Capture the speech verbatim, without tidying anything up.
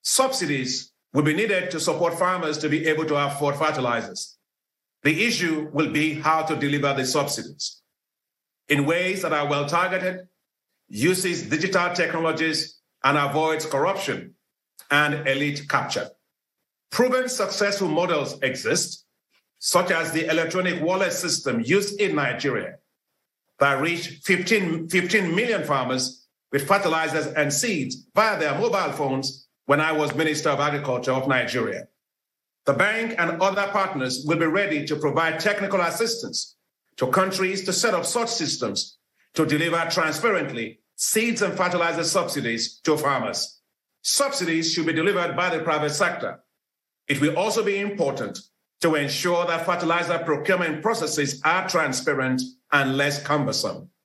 Subsidies will be needed to support farmers to be able to afford fertilizers. The issue will be how to deliver the subsidies in ways that are well-targeted, uses digital technologies, and avoids corruption and elite capture. Proven successful models exist, such as the electronic wallet system used in Nigeria that reached fifteen, fifteen million farmers with fertilizers and seeds via their mobile phones when I was Minister of Agriculture of Nigeria. The bank and other partners will be ready to provide technical assistance to countries to set up such systems to deliver transparently seeds and fertilizer subsidies to farmers. Subsidies should be delivered by the private sector. It will also be important to ensure that fertilizer procurement processes are transparent and less cumbersome.